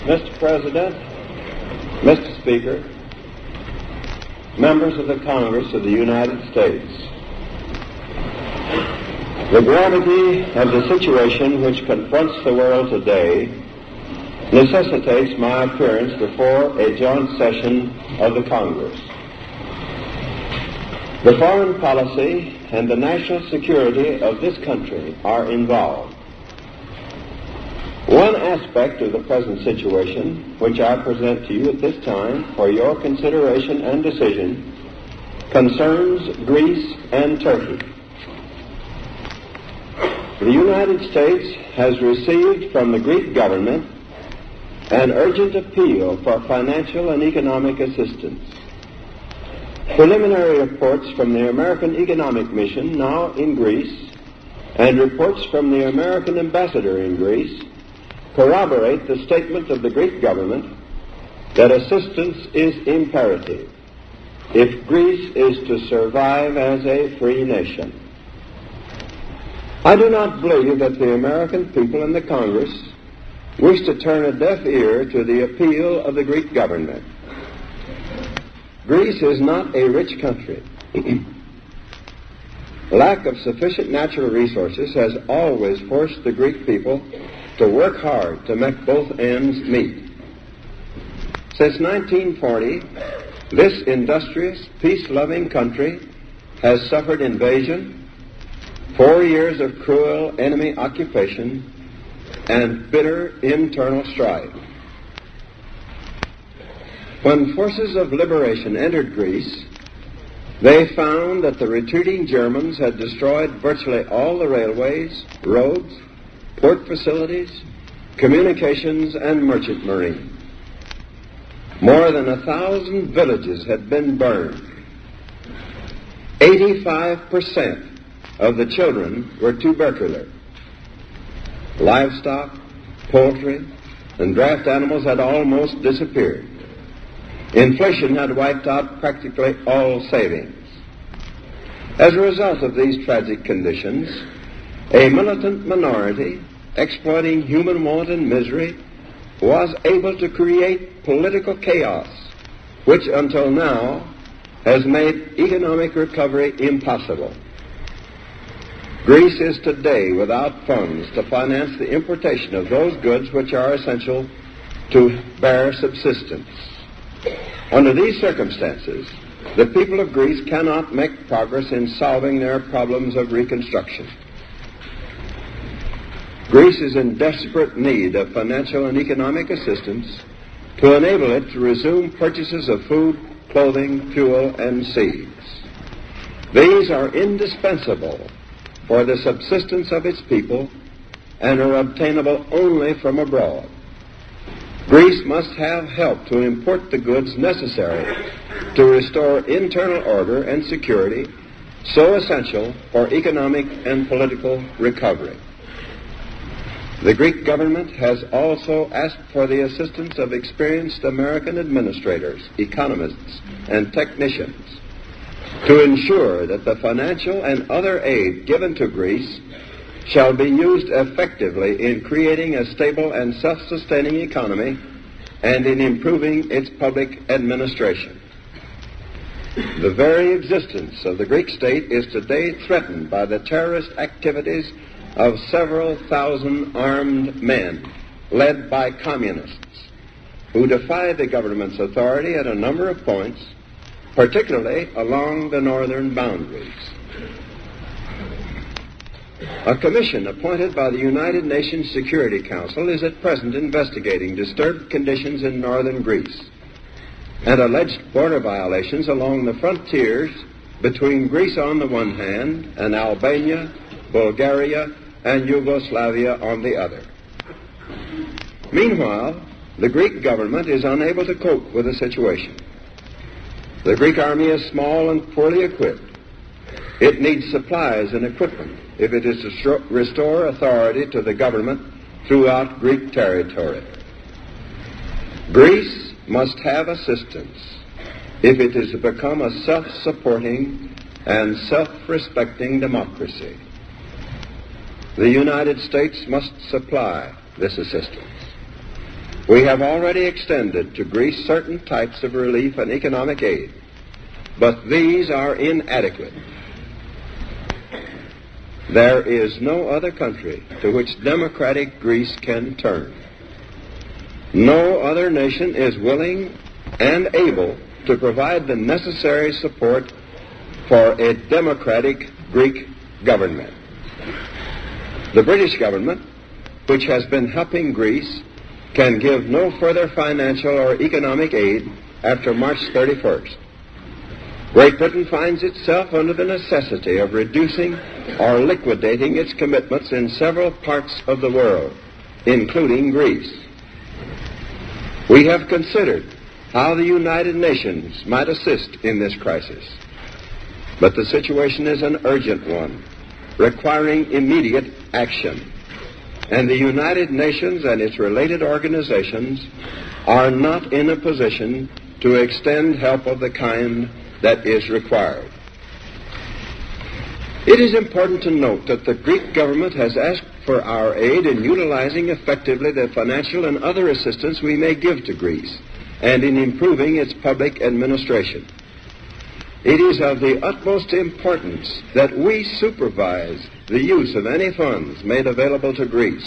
Mr. President, Mr. Speaker, members of the Congress of the United States, the gravity of the situation which confronts the world today necessitates my appearance before a joint session of the Congress. The foreign policy and the national security of this country are involved. One aspect of the present situation, which I present to you at this time for your consideration and decision, concerns Greece and Turkey. The United States has received from the Greek government an urgent appeal for financial and economic assistance. Preliminary reports from the American Economic Mission now in Greece and reports from the American ambassador in Greece corroborate the statement of the Greek government that assistance is imperative if Greece is to survive as a free nation. I do not believe that the American people and the Congress wish to turn a deaf ear to the appeal of the Greek government. Greece is not a rich country. Lack of sufficient natural resources has always forced the Greek people to work hard to make both ends meet. Since 1940, this industrious, peace-loving country has suffered invasion, 4 years of cruel enemy occupation, and bitter internal strife. When forces of liberation entered Greece, they found that the retreating Germans had destroyed virtually all the railways, roads, port facilities, communications, and merchant marine. More than 1,000 villages had been burned. 85% of the children were tubercular. Livestock, poultry, and draft animals had almost disappeared. Inflation had wiped out practically all savings. As a result of these tragic conditions, a militant minority, exploiting human want and misery, was able to create political chaos, which until now has made economic recovery impossible. Greece is today without funds to finance the importation of those goods which are essential to bare subsistence. Under these circumstances, the people of Greece cannot make progress in solving their problems of reconstruction. Greece is in desperate need of financial and economic assistance to enable it to resume purchases of food, clothing, fuel, and seeds. These are indispensable for the subsistence of its people and are obtainable only from abroad. Greece must have help to import the goods necessary to restore internal order and security, so essential for economic and political recovery. The Greek government has also asked for the assistance of experienced American administrators, economists, and technicians to ensure that the financial and other aid given to Greece shall be used effectively in creating a stable and self-sustaining economy and in improving its public administration. The very existence of the Greek state is today threatened by the terrorist activities of several thousand armed men led by communists who defy the government's authority at a number of points, particularly along the northern boundaries. A commission appointed by the United Nations Security Council is at present investigating disturbed conditions in northern Greece and alleged border violations along the frontiers between Greece on the one hand and Albania, Bulgaria, and Yugoslavia on the other. Meanwhile, the Greek government is unable to cope with the situation. The Greek army is small and poorly equipped. It needs supplies and equipment if it is to restore authority to the government throughout Greek territory. Greece must have assistance if it is to become a self-supporting and self-respecting democracy. The United States must supply this assistance. We have already extended to Greece certain types of relief and economic aid, but these are inadequate. There is no other country to which democratic Greece can turn. No other nation is willing and able to provide the necessary support for a democratic Greek government. The British government, which has been helping Greece, can give no further financial or economic aid after March 31st. Great Britain finds itself under the necessity of reducing or liquidating its commitments in several parts of the world, including Greece. We have considered how the United Nations might assist in this crisis, but the situation is an urgent one, requiring immediate action. And the United Nations and its related organizations are not in a position to extend help of the kind that is required. It is important to note that the Greek government has asked for our aid in utilizing effectively the financial and other assistance we may give to Greece, and in improving its public administration. It is of the utmost importance that we supervise the use of any funds made available to Greece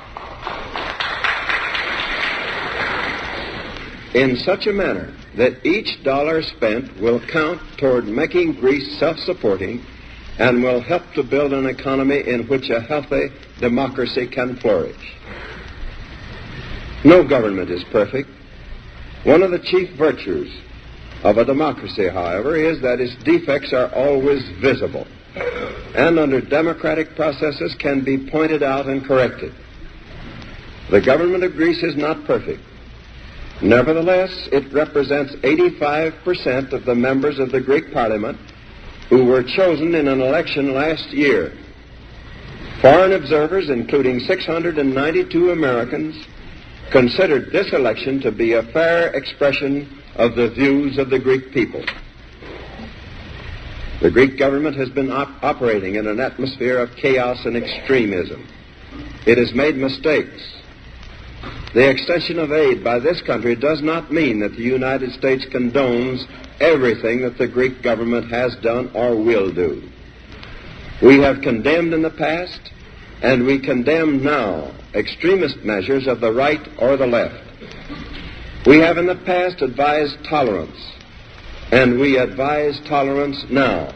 in such a manner that each dollar spent will count toward making Greece self-supporting and will help to build an economy in which a healthy democracy can flourish. No government is perfect. One of the chief virtues of a democracy, however, is that its defects are always visible, and under democratic processes can be pointed out and corrected. The government of Greece is not perfect. Nevertheless, it represents 85% of the members of the Greek Parliament who were chosen in an election last year. Foreign observers, including 692 Americans, considered this election to be a fair expression of the views of the Greek people. The Greek government has been operating in an atmosphere of chaos and extremism. It has made mistakes. The extension of aid by this country does not mean that the United States condones everything that the Greek government has done or will do. We have condemned in the past, and we condemn now, extremist measures of the right or the left. We have in the past advised tolerance, and we advise tolerance now.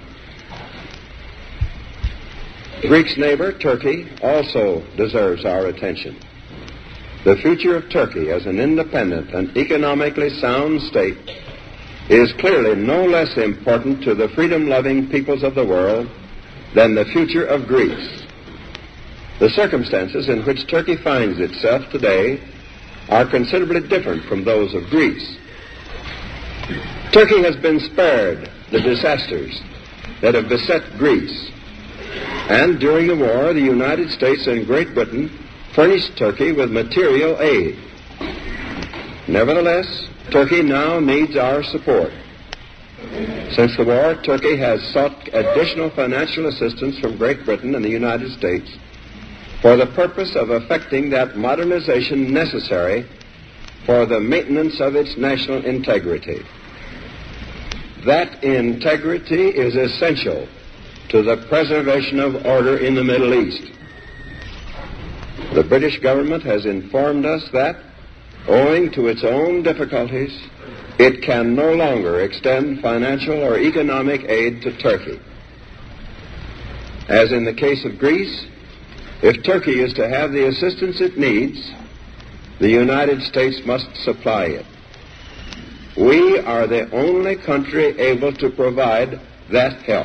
Greece's neighbor, Turkey, also deserves our attention. The future of Turkey as an independent and economically sound state is clearly no less important to the freedom-loving peoples of the world than the future of Greece. The circumstances in which Turkey finds itself today are considerably different from those of Greece. Turkey has been spared the disasters that have beset Greece, and during the war, the United States and Great Britain furnished Turkey with material aid. Nevertheless, Turkey now needs our support. Since the war, Turkey has sought additional financial assistance from Great Britain and the United States for the purpose of effecting that modernization necessary for the maintenance of its national integrity. That integrity is essential to the preservation of order in the Middle East. The British government has informed us that, owing to its own difficulties, it can no longer extend financial or economic aid to Turkey. As in the case of Greece, if Turkey is to have the assistance it needs, the United States must supply it. We are the only country able to provide that help.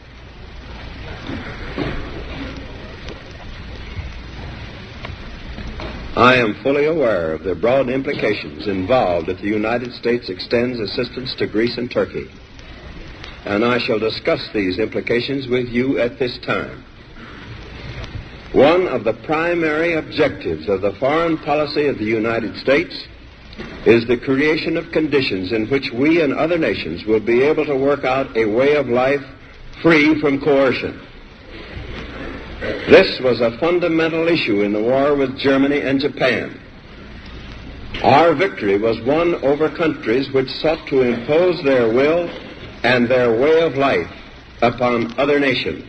I am fully aware of the broad implications involved if the United States extends assistance to Greece and Turkey, and I shall discuss these implications with you at this time. One of the primary objectives of the foreign policy of the United States is the creation of conditions in which we and other nations will be able to work out a way of life free from coercion. This was a fundamental issue in the war with Germany and Japan. Our victory was won over countries which sought to impose their will and their way of life upon other nations.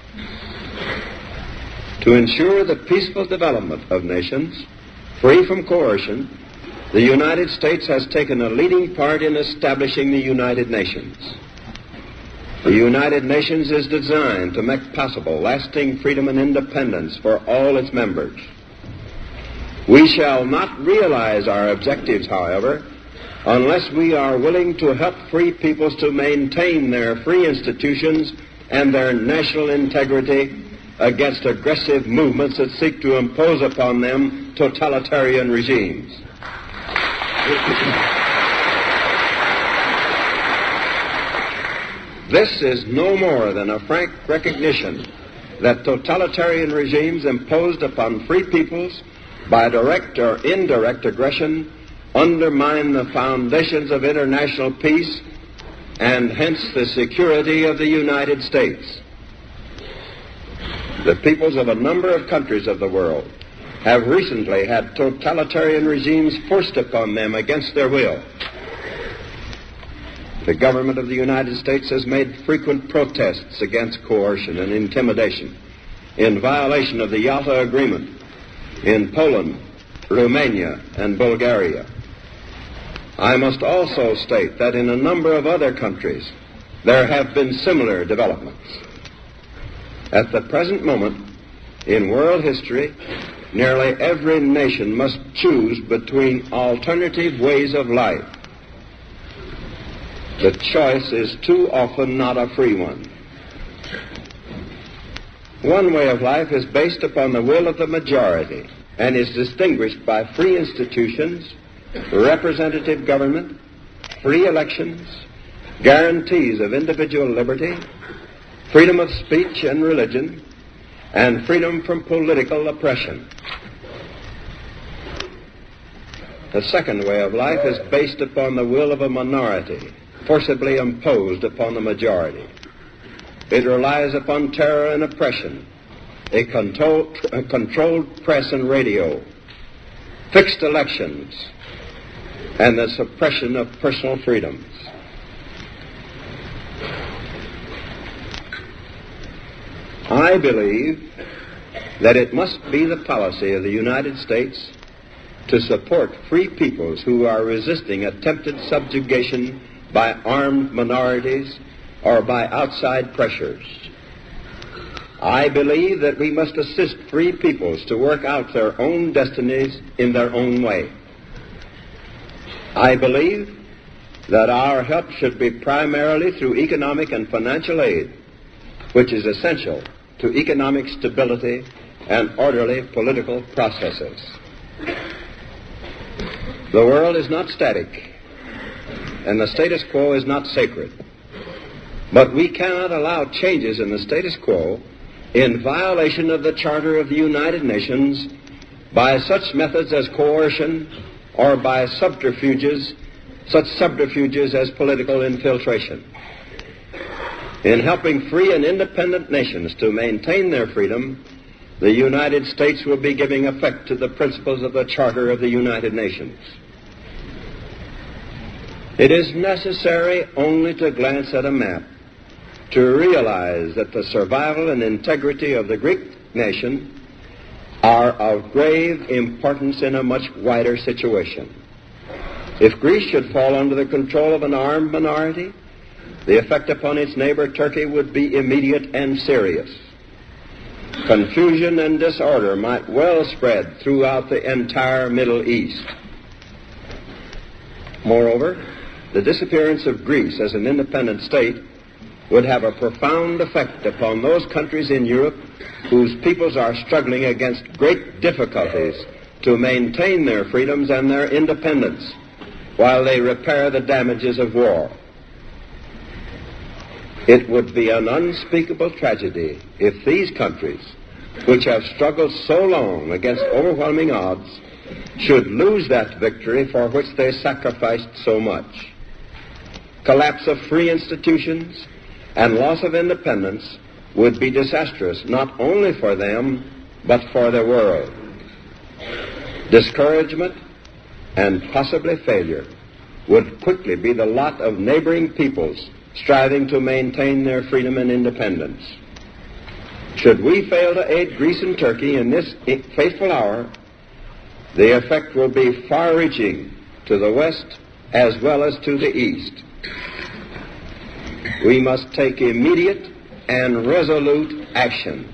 To ensure the peaceful development of nations, free from coercion, the United States has taken a leading part in establishing the United Nations. The United Nations is designed to make possible lasting freedom and independence for all its members. We shall not realize our objectives, however, unless we are willing to help free peoples to maintain their free institutions and their national integrity against aggressive movements that seek to impose upon them totalitarian regimes. This is no more than a frank recognition that totalitarian regimes imposed upon free peoples by direct or indirect aggression undermine the foundations of international peace and hence the security of the United States. The peoples of a number of countries of the world have recently had totalitarian regimes forced upon them against their will. The government of the United States has made frequent protests against coercion and intimidation in violation of the Yalta Agreement in Poland, Romania, and Bulgaria. I must also state that in a number of other countries there have been similar developments. At the present moment, in world history, nearly every nation must choose between alternative ways of life. The choice is too often not a free one. One way of life is based upon the will of the majority and is distinguished by free institutions, representative government, free elections, guarantees of individual liberty, freedom of speech and religion, and freedom from political oppression. The second way of life is based upon the will of a minority, forcibly imposed upon the majority. It relies upon terror and oppression, a controlled press and radio, fixed elections, and the suppression of personal freedoms. I believe that it must be the policy of the United States to support free peoples who are resisting attempted subjugation by armed minorities or by outside pressures. I believe that we must assist free peoples to work out their own destinies in their own way. I believe that our help should be primarily through economic and financial aid, which is essential to economic stability and orderly political processes. The world is not static, and the status quo is not sacred. But we cannot allow changes in the status quo in violation of the Charter of the United Nations by such methods as coercion or by such subterfuges as political infiltration. In helping free and independent nations to maintain their freedom, the United States will be giving effect to the principles of the Charter of the United Nations. It is necessary only to glance at a map to realize that the survival and integrity of the Greek nation are of grave importance in a much wider situation. If Greece should fall under the control of an armed minority, the effect upon its neighbor Turkey would be immediate and serious. Confusion and disorder might well spread throughout the entire Middle East. Moreover, the disappearance of Greece as an independent state would have a profound effect upon those countries in Europe whose peoples are struggling against great difficulties to maintain their freedoms and their independence while they repair the damages of war. It would be an unspeakable tragedy if these countries, which have struggled so long against overwhelming odds, should lose that victory for which they sacrificed so much. Collapse of free institutions and loss of independence would be disastrous not only for them, but for the world. Discouragement, and possibly failure would quickly be the lot of neighboring peoples striving to maintain their freedom and independence. Should we fail to aid Greece and Turkey in this fateful hour, the effect will be far-reaching to the west as well as to the east. We must take immediate and resolute action.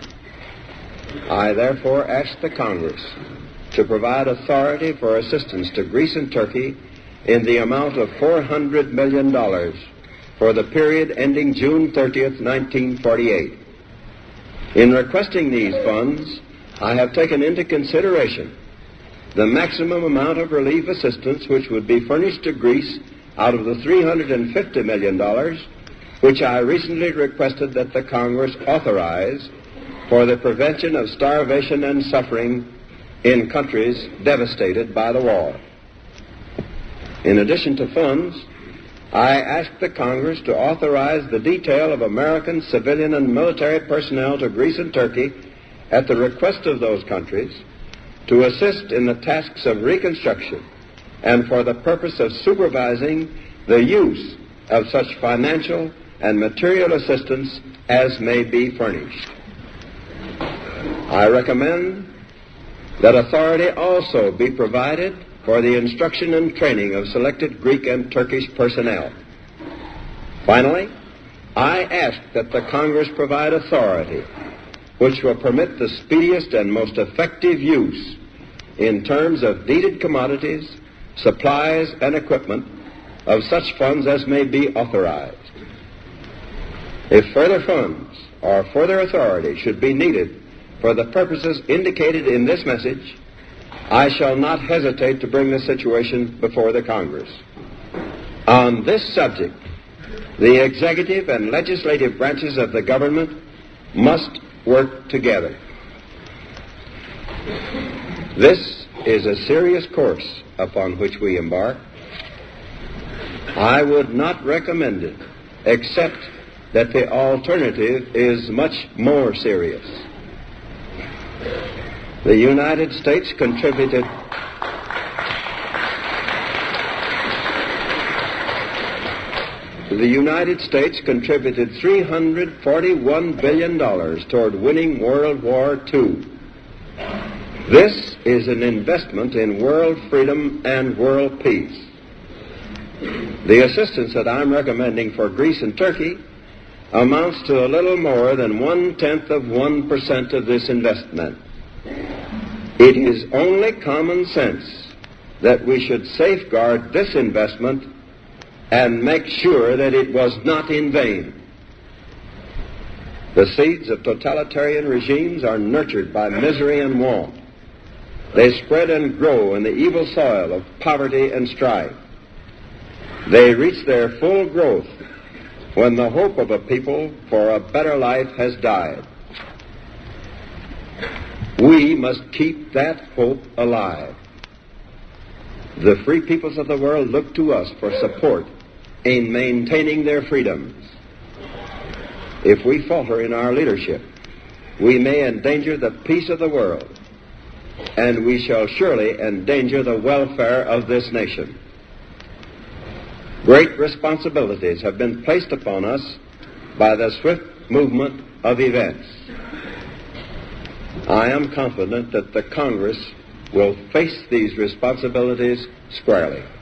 I therefore ask the Congress to provide authority for assistance to Greece and Turkey in the amount of $400 million for the period ending June 30th, 1948. In requesting these funds, I have taken into consideration the maximum amount of relief assistance which would be furnished to Greece out of the $350 million which I recently requested that the Congress authorize for the prevention of starvation and suffering in countries devastated by the war. In addition to funds, I asked the Congress to authorize the detail of American civilian and military personnel to Greece and Turkey at the request of those countries to assist in the tasks of reconstruction and for the purpose of supervising the use of such financial and material assistance as may be furnished. I recommend that authority also be provided for the instruction and training of selected Greek and Turkish personnel. Finally, I ask that the Congress provide authority which will permit the speediest and most effective use in terms of needed commodities, supplies, and equipment of such funds as may be authorized. If further funds or further authority should be needed for the purposes indicated in this message, I shall not hesitate to bring the situation before the Congress. On this subject, the executive and legislative branches of the government must work together. This is a serious course upon which we embark. I would not recommend it, except that the alternative is much more serious. The United States contributed $341 billion toward winning World War II. This is an investment in world freedom and world peace. The assistance that I'm recommending for Greece and Turkey amounts to a little more than 0.1% of this investment. It is only common sense that we should safeguard this investment and make sure that it was not in vain. The seeds of totalitarian regimes are nurtured by misery and want. They spread and grow in the evil soil of poverty and strife. They reach their full growth when the hope of a people for a better life has died. We must keep that hope alive. The free peoples of the world look to us for support in maintaining their freedoms. If we falter in our leadership, we may endanger the peace of the world, and we shall surely endanger the welfare of this nation. Great responsibilities have been placed upon us by the swift movement of events. I am confident that the Congress will face these responsibilities squarely.